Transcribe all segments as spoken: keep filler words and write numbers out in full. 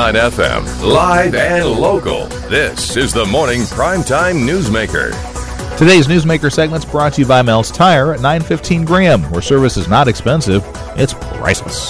nine F M, live and local. This is the Morning Primetime Newsmaker. Today's Newsmaker segment's brought to you by Mel's Tire at nine fifteen Graham, where service is not expensive, it's priceless.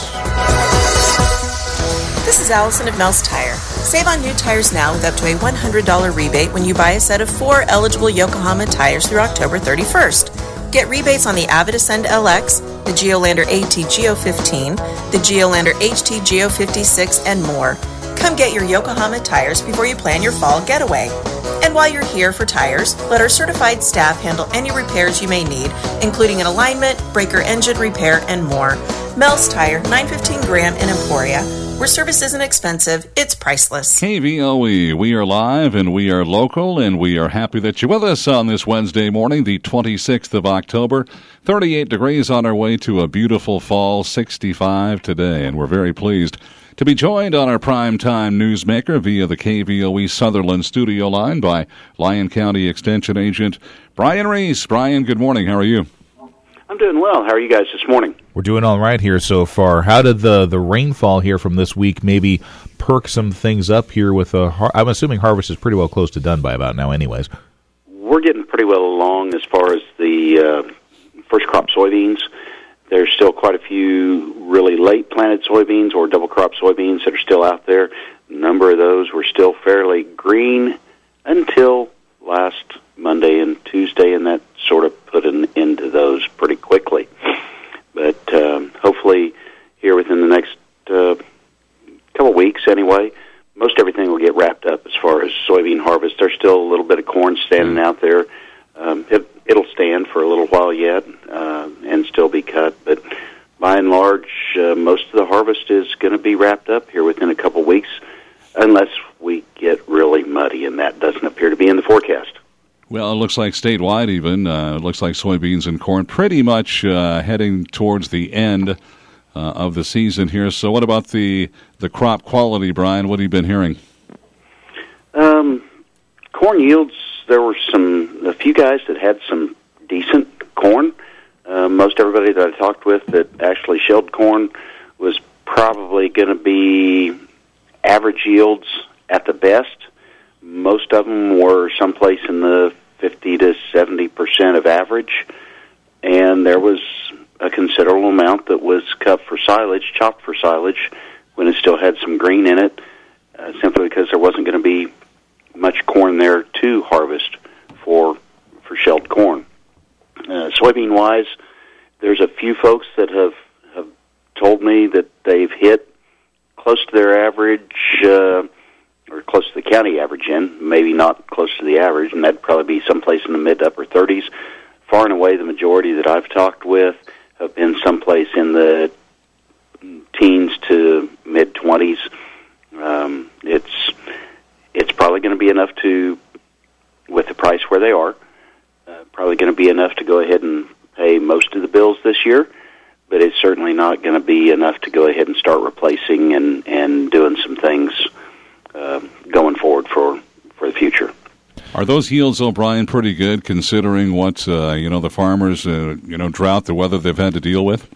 This is Allison of Mel's Tire. Save on new tires now with up to a one hundred dollars rebate when you buy a set of four eligible Yokohama tires through October thirty-first. Get rebates on the Avid Ascend L X, the Geolandar A T G O fifteen, the Geolandar H T G O fifty-six, and more. Come get your Yokohama tires before you plan your fall getaway. And while you're here for tires, let our certified staff handle any repairs you may need, including an alignment, breaker engine repair, and more. Mel's Tire, nine fifteen Graham in Emporia, where service isn't expensive, it's priceless. K V O E, we are live and we are local, and we are happy that you're with us on this Wednesday morning, the twenty-sixth of October. thirty-eight degrees on our way to a beautiful fall, sixty-five today, and we're very pleased to be joined on our primetime newsmaker via the K V O E Sutherland studio line by Lyon County Extension Agent Brian Reese. Brian, good morning. How are you? I'm doing well. How are you guys this morning? We're doing all right here so far. How did the, the rainfall here from this week maybe perk some things up here with a har- I'm assuming harvest is pretty well close to done by about now anyways. We're getting pretty well along as far as the uh, first crop soybeans. There's still quite a few really late planted soybeans or double crop soybeans that are still out there. A number of those were still fairly green until last Monday and Tuesday, and that sort of put an end to those pretty quickly. But um, hopefully here within the next uh, couple weeks anyway, most everything will get wrapped up as far as soybean harvest. There's still a little bit of corn standing out there. Um, it, it'll stand for a little while yet uh, and still be cut, but by and large, uh, most of the harvest is going to be wrapped up here within a couple weeks, unless we get really muddy, and that doesn't appear to be in the forecast. Well, it looks like statewide even, uh, it looks like soybeans and corn pretty much uh, heading towards the end uh, of the season here. So what about the, the crop quality, Brian? What have you been hearing? Um, corn yields, there were some a few guys that had some decent corn. Uh, most everybody that I talked with that actually shelled corn was probably going to be average yields at the best. Most of them were someplace in the fifty to seventy percent of average, and there was a considerable amount that was cut for silage, chopped for silage, when it still had some green in it, uh, simply because there wasn't going to be much corn there to harvest for for shelled corn. Uh, soybean-wise, there's a few folks that have, have told me that they've hit close to their average, uh, or close to the county average in, maybe not close to the average, and that'd probably be someplace in the mid to upper thirties. Far and away, the majority that I've talked with have been someplace in the teens to mid-twenties. Um, it's it's probably going to be enough to, with the price where they are, uh, probably going to be enough to go ahead and pay most of the bills this year, but it's certainly not going to be enough to go ahead and start replacing and, and doing some things uh, going forward for, for the future. Are those yields, O'Brien, pretty good considering what, uh, you know, the farmers, uh, you know, drought, the weather they've had to deal with?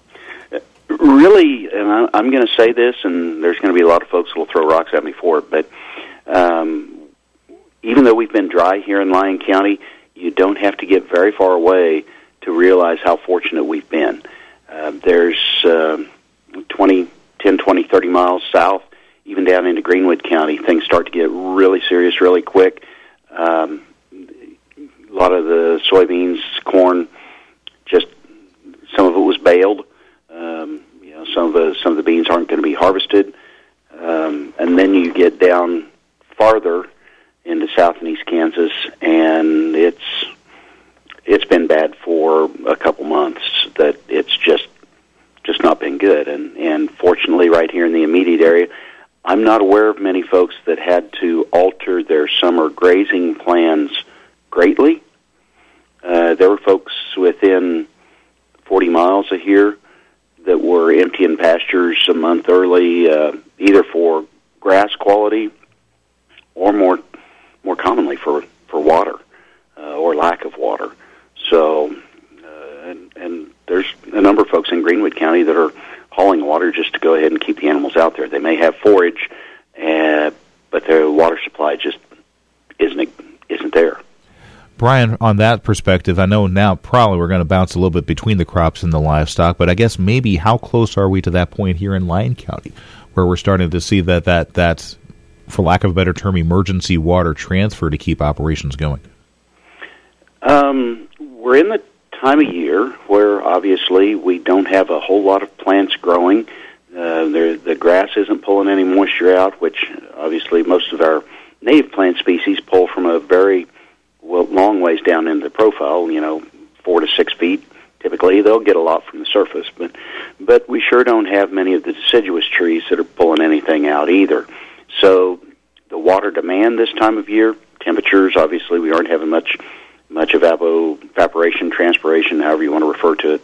Really, and I'm going to say this, and there's going to be a lot of folks who will throw rocks at me for it, but um, even though we've been dry here in Lyon County, you don't have to get very far away to realize how fortunate we've been. Uh, there's uh, twenty, ten, twenty, thirty miles south, even down into Greenwood County, things start to get really serious really quick. Um, a lot of the soybeans, corn, just some of it was baled. Um, you know, some of the some of the beans aren't going to be harvested, um, and then you get down farther into South and East Kansas, and it's it's been bad for a couple months. That it's just just not been good, and and fortunately, right here in the immediate area, I'm not aware of many folks that had to alter their summer grazing plans greatly. Uh, there were folks within forty miles of here that were emptying pastures a month early, uh, either for grass quality or more more commonly for, for water uh, or lack of water. So, uh, and, and there's a number of folks in Greenwood County that are hauling water just to go ahead and keep the animals out there. They may have forage, but the water supply just isn't isn't there. Brian, on that perspective, I know now probably we're going to bounce a little bit between the crops and the livestock, but I guess maybe how close are we to that point here in Lyon County, where we're starting to see that, that, that for lack of a better term, emergency water transfer to keep operations going? Um, we're in the time of year where obviously we don't have a whole lot of plants growing. Uh, the grass isn't pulling any moisture out, which obviously most of our native plant species pull from a very well, long ways down into the profile, you know, four to six feet. Typically, they'll get a lot from the surface, but but we sure don't have many of the deciduous trees that are pulling anything out either. So the water demand this time of year, temperatures, obviously we aren't having much much evapo, evaporation, transpiration, however you want to refer to it.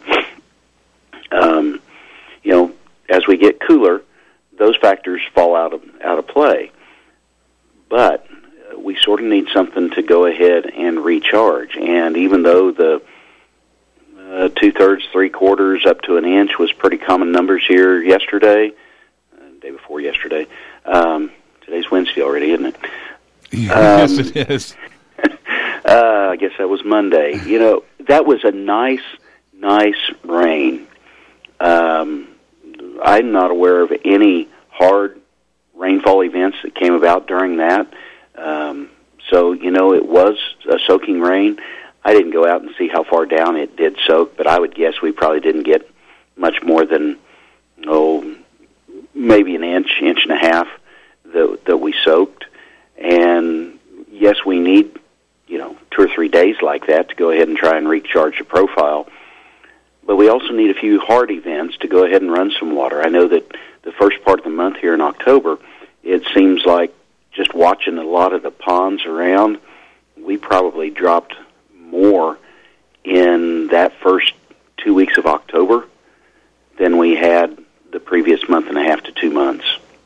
Um, you know, as we get cooler, those factors fall out of out of play. But uh, we sort of need something to go ahead and recharge. And even though the uh, two-thirds, three-quarters, up to an inch was pretty common numbers here yesterday, uh, day before yesterday, um, today's Wednesday already, isn't it? Yes, um, it is. uh, I guess that was Monday. You know, that was a nice, nice rain. Um, I'm not aware of any hard rainfall events that came about during that. Um, so, you know, it was a soaking rain. I didn't go out and see how far down it did soak, but I would guess we probably didn't get much more than, oh, maybe an inch, inch and a half that, that we soaked. And, yes, we need, you know, two or three days like that to go ahead and try and recharge the profile. But we also need a few hard events to go ahead and run some water. I know that the first part of the month here in October, it seems like just watching a lot of the ponds around, we probably dropped more in that first two weeks of October than we had the previous month and a half to two months.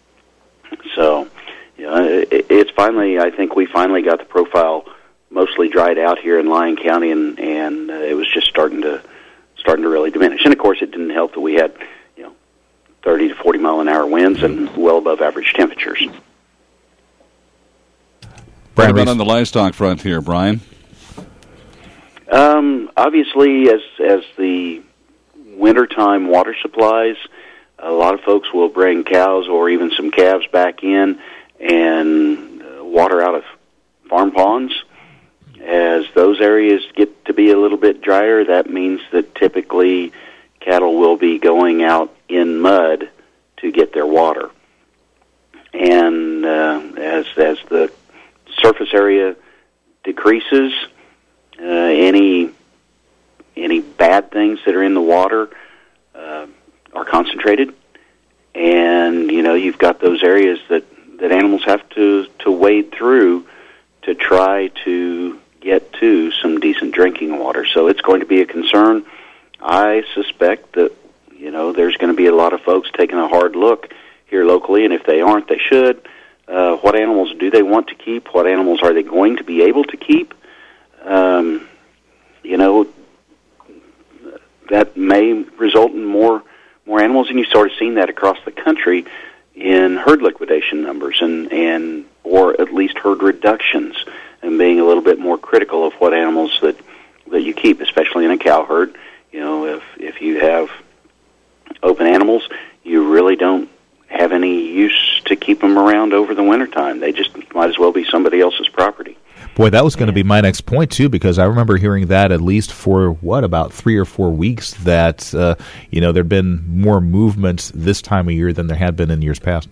So, you know, it, it's finally, I think we finally got the profile mostly dried out here in Lyon County, and, and uh, it was just starting to starting to really diminish. And, of course, it didn't help that we had, you know, thirty to forty mile an hour winds and well above average temperatures. What about on the livestock front here, Brian? Um, obviously, as as the wintertime water supplies, a lot of folks will bring cows or even some calves back in and uh, water out of farm ponds. As those areas get to be a little bit drier, that means that typically cattle will be going out in mud to get their water. And uh, as as the surface area decreases, uh, any any bad things that are in the water uh, are concentrated. And, you know, you've got those areas that, that animals have to, to wade through to try to get to some decent drinking water. So it's going to be a concern. I suspect that, you know, there's going to be a lot of folks taking a hard look here locally, and if they aren't, they should. Uh, what animals do they want to keep? What animals are they going to be able to keep? Um, you know, that may result in more more animals, and you sort of seen that across the country in herd liquidation numbers and, and or at least herd reductions, and being a little bit more critical of what animals that, that you keep, especially in a cow herd. You know, if if you have open animals, you really don't have any use to keep them around over the wintertime. They just might as well be somebody else's property. Boy, that was going to be my next point, too, because I remember hearing that at least for, what, about three or four weeks, that, uh, you know, there had been more movement this time of year than there had been in years past.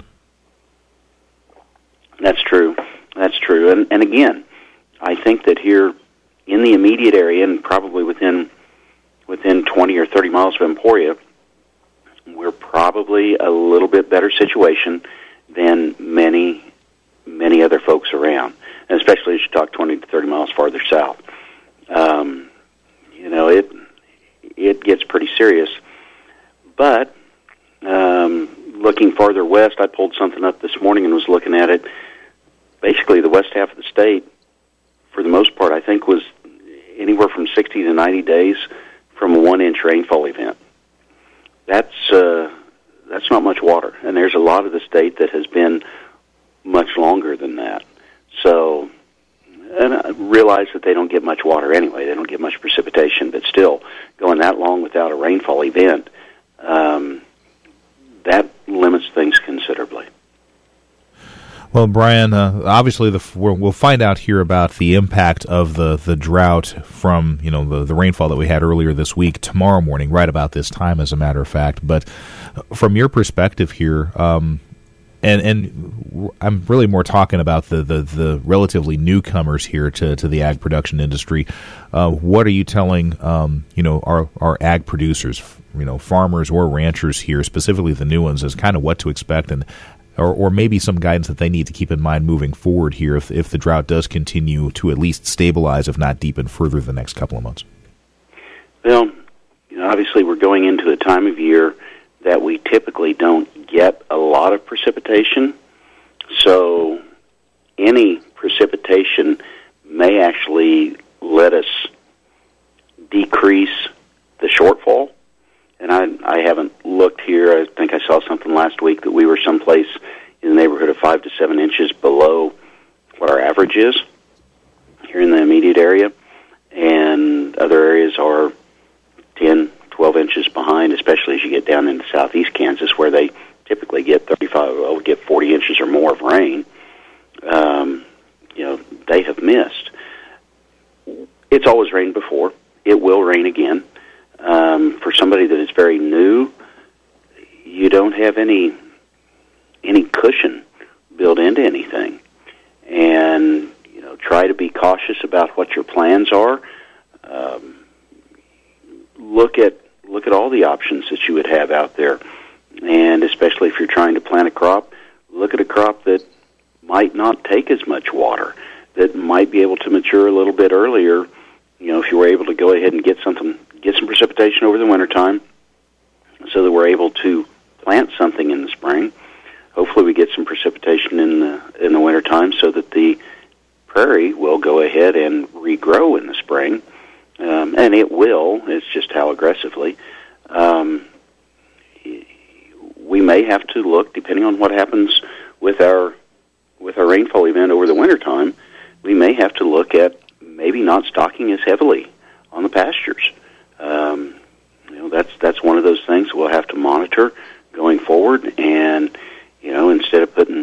That's true. That's true. And, and again, I think that here in the immediate area, and probably within within twenty or thirty miles of Emporia, we're probably a little bit better situation than many, many other folks around, and especially as you talk twenty to thirty miles farther south. Um, you know, it it gets pretty serious. But um, looking farther west, I pulled something up this morning and was looking at it. Basically, the west half of the state, for the most part, I think was anywhere from sixty to ninety days from a one-inch rainfall event. That's uh, that's not much water, and there's a lot of the state that has been much longer than realize that they don't get much water anyway. They don't get much precipitation, but still, going that long without a rainfall event, um, that limits things considerably. Well, Brian, uh, obviously the, we'll find out here about the impact of the, the drought from, you know, the, the rainfall that we had earlier this week tomorrow morning, right about this time, as a matter of fact. But from your perspective here, um, and and I'm really more talking about the, the, the relatively newcomers here to, to the ag production industry. Uh, what are you telling, um, you know, our, our ag producers, you know, farmers or ranchers here, specifically the new ones, as kind of what to expect, and or, or maybe some guidance that they need to keep in mind moving forward here if, if the drought does continue to at least stabilize, if not deepen further the next couple of months? Well, you know, obviously we're going into a time of year that we typically don't get a lot of precipitation, so any precipitation may actually let us decrease the shortfall. And I, I haven't looked here. I think I saw something last week that we were someplace in the neighborhood of five to seven inches below what our average is here in the immediate area, and other areas are ten, twelve inches behind, especially as you get down into southeast Kansas, where they typically get thirty-five, well, get forty inches or more of rain. Um, you know, they have missed. It's always rained before. It will rain again. Um, for somebody that is very new, you don't have any any cushion built into anything, and you know, try to be cautious about what your plans are. Um, look at look at all the options that you would have out there, and especially if you're trying to plant a crop, look at a crop that might not take as much water, that might be able to mature a little bit earlier. You know, if you were able to go ahead and get something, get some precipitation over the wintertime, so that we're able to plant something in the spring. Hopefully we get some precipitation in the in the wintertime so that the prairie will go ahead and regrow in the spring. Um, and it will, it's just how aggressively. Um, we may have to look, depending on what happens with our with our rainfall event over the wintertime, we may have to look at maybe not stocking as heavily on the pastures. Um, you know, that's that's one of those things we'll have to monitor going forward, and you know, instead of putting,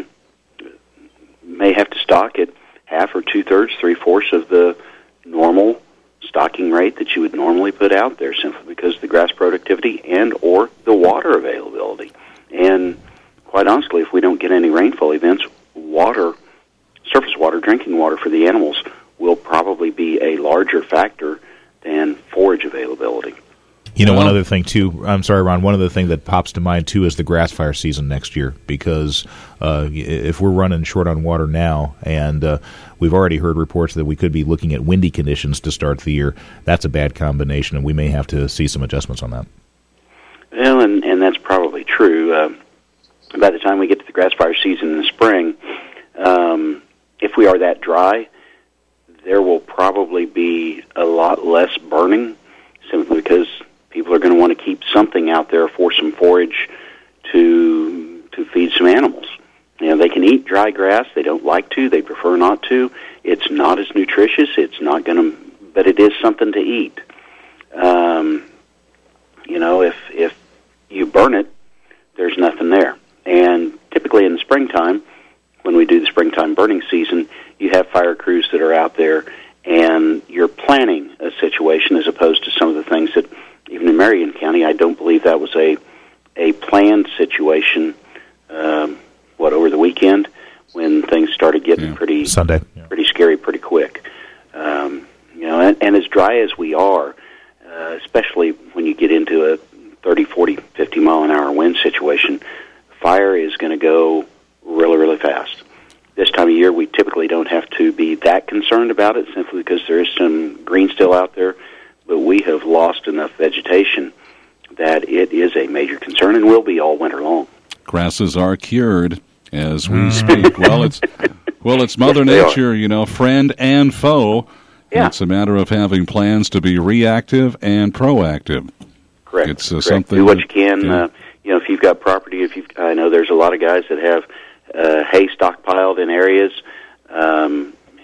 may have to stock at half or two thirds, three fourths of the normal stocking rate that you would normally put out there, simply because of the grass productivity and or the water availability. And quite honestly, if we don't get any rainfall events, water, surface water, drinking water for the animals will probably be a larger factor than forage availability. You know, one other thing, too, I'm sorry, Ron, one other thing that pops to mind, too, is the grass fire season next year, because uh, if we're running short on water now, and uh, we've already heard reports that we could be looking at windy conditions to start the year, that's a bad combination, and we may have to see some adjustments on that. Well, and, and that's probably true. Uh, by the time we get to the grass fire season in the spring, um, if we are that dry, there will probably be a lot less burning, simply because people are going to want to keep something out there for some forage to to feed some animals. You know, they can eat dry grass. They don't like to. They prefer not to. It's not as nutritious. It's not going to, but it is something to eat. Um, you know, if if you burn it, there's nothing there. And typically in the springtime, when we do the springtime burning season, you have fire crews that are out there, and you're planning a situation as opposed to some of the things that, even in Marion County, I don't believe that was a a planned situation, um, what, over the weekend, when things started getting yeah. pretty Sunday. Yeah. pretty scary pretty quick. Um, you know, and, and as dry as we are, uh, especially when you get into a thirty, forty, fifty mile an hour wind situation, fire is going to go really, really fast. This time of year, we typically don't have to be that concerned about it, simply because there is some green still out there, but we have lost enough vegetation that it is a major concern and will be all winter long. Grasses are cured as we speak. Well, it's well, it's Mother yes, Nature, you know, friend and foe. Yeah. It's a matter of having plans to be reactive and proactive. Correct. It's uh, Correct. something do what that, you can. Yeah. Uh, you know, if you've got property, if you, I know there's a lot of guys that have uh, hay stockpiled in areas. Um, you know,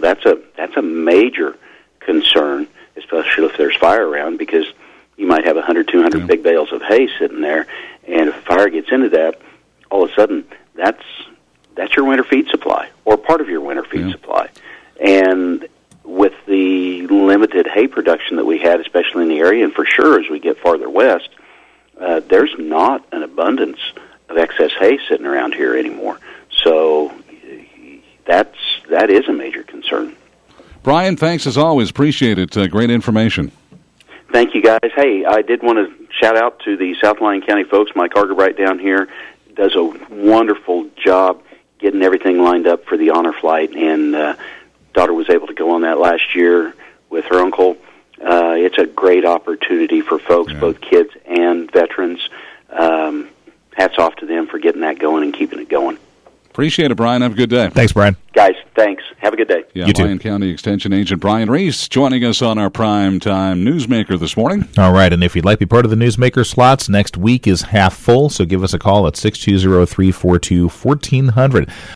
that's a that's a major concern, especially if there's fire around, because you might have one hundred, two hundred yeah. big bales of hay sitting there, and if fire gets into that, all of a sudden that's that's your winter feed supply, or part of your winter feed yeah. supply. And with the limited hay production that we had, especially in the area, and for sure as we get farther west, uh, there's not an abundance of excess hay sitting around here anymore. So that's that is a major concern. Brian, thanks as always. Appreciate it. Uh, great information. Thank you, guys. Hey, I did want to shout out to the South Lyon County folks. Mike Argerbright down here does a wonderful job getting everything lined up for the honor flight, and uh, daughter was able to go on that last year with her uncle. Uh, it's a great opportunity for folks, yeah. both kids and veterans. Um, hats off to them for getting that going and keeping it going. Appreciate it, Brian. Have a good day. Thanks, Brian. Guys, thanks. Have a good day. Yeah, you Lyon too. County Extension Agent Brian Reese joining us on our Prime Time Newsmaker this morning. All right, and if you'd like to be part of the Newsmaker slots, next week is half full, so give us a call at six two zero, three four two, one four zero zero.